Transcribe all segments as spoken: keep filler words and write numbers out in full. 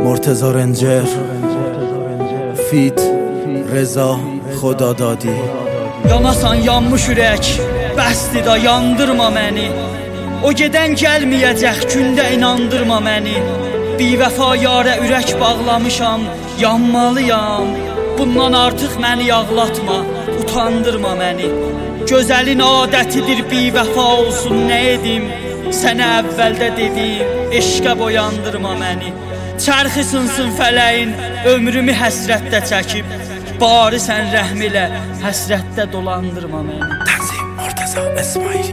مرتضی رنجر فیت رضا خدادادی. Yanasan yanmış ürək, bəsdir da yandırma məni. O gedən gəlməyəcək gündə inandırma məni. Bivəfa yarə ürək bağlamışam, yanmalıyam. Bundan artıq məni yağlatma, utandırma məni. Gözəlin adətidir bivəfa olsun nə edim. Sənə əvvəldə dedim, eşqə boyandırma məni. Çərxi sınsın fələyin, ömrümü həsrətdə çəkib. Bari sən rəhm elə, həsrətdə dolandırma məni. Tənzim Murtaza İsmail.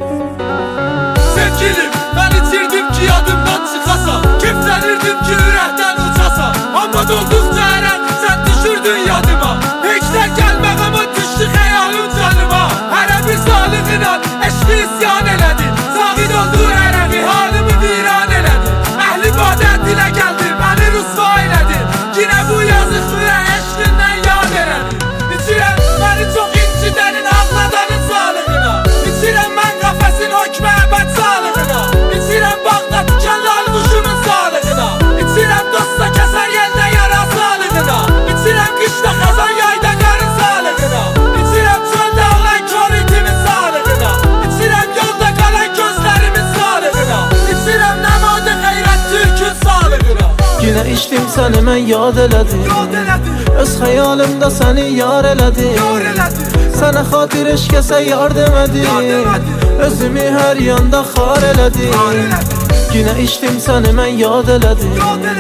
Sevgilim, mən itirdim ki yadımdan çıxasan. Keflənirdim ki ürəkdən uçasan. Amma dolduqca ərən, sən düşürdün yadıma. Heçdən gəlmək amma düşdü xəyalın canıma. Hərə bir sağlığına eşqi isyan elədi. Sağid oldu ərəmi, halımı viran elədi. Əhli badət dilə gəldi, məni rüsva elədi. Yine bu yazıqlıya eşqindən yad elədi. İçirəm məni çox incidənin, ağladanın sağlığına. İçirəm mən qəfəsin hökmə əbəd sağlığına. İçirəm bağda tükənlalı quşunun sağlığına. İçirəm dosta kəsər yeldə yara sağlığına. İçirəm qışda xəzan yayda qarın sağlığına. İçirəm çöldə ağlayan kör itimin sağlığına. İçirəm yolda qalan gözlərimin sağlığına. İçirəm nəmadə xeyrət Türkün sağlığına. Yine içtim səni mən yad elədim. Öz xəyalımda səni yar elədim. Sənə xatir eşkəsə yar demədim. Özümü hər yanda xar elədim. Yine içtim səni mən yad elədim.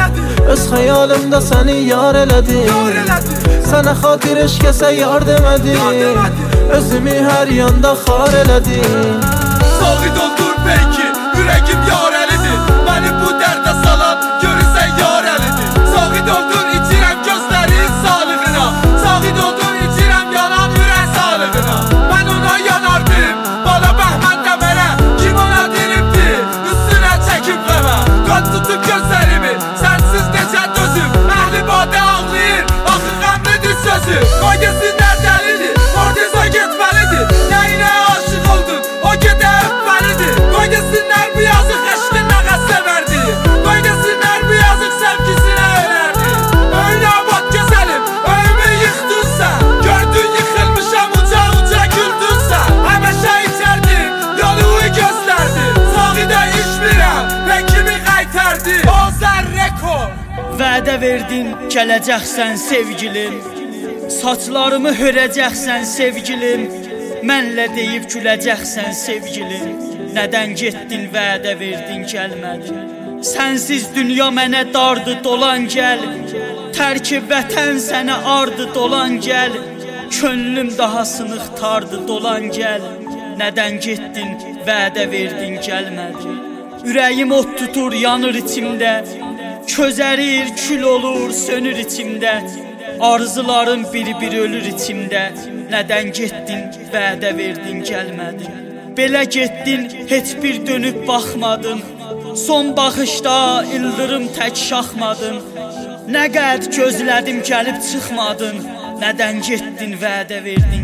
Öz xəyalımda səni yar elədim. Sənə xatir eşkəsə yar demədim. Özümü hər yanda xar elədim. Sağid oldur peki, ürəkim yarəlidir. Məni bu dərdə salan görürsən yarəlidir. Sağid oldur içirəm gözlərin sağlığına. Sağid oldur içirəm yanan ürək sağlığına. Mən ona yanardım, bana bəhmən dəmərə. Kim ona diribdir, üstünə çəkib qəmə. Qan tutub gözlərimi, sənsiz necə dözüm. Əhli badə ağlayır, axı qəmlidir sözü. Qoy desinlər dəlidir, Murtaza getməlidir. Nəyinə aşıq oldun, o gedə öpməlidir. Qoy desinlər bu yazıq eşqin nə qəsə verdi. Qoy desinlər bu yazıq sevgisinə ölərdi. Öyle abad gözəlim, öyümü yıxdın sən. Gördün yıxılmışam, uca uca güldün sən. Həməşə içərdim, yolumu gözlərdi. Saqidə içmirəm, pəkimi qaytardı. Ozər rekord. Vədə verdin, gələcəksən sevgilim. Saçlarımı hörəcəksən sevgilim. Mənlə deyib güləcəksən sevgilim. Nədən getdin, vədə verdin, gəlmədin. Sənsiz dünya mənə dardı, dolan gəl. Tərki vətən sənə ardı, dolan gəl. Könlüm daha sınıq tardı, dolan gəl. Nədən getdin, vədə verdin, gəlmədin. Ürəyim ot tutur, yanır içimdə. Közərir, kül olur, sönür içimdə. Arzularım bir-bir ölür içimdə. Nədən getdin, vədə verdin, gəlmədin. Belə getdin, heç bir dönüb baxmadın. Son baxışda ildırım tək şaxmadın. Nə qəd gözlədim, gəlib çıxmadın. Nədən getdin, vədə verdin,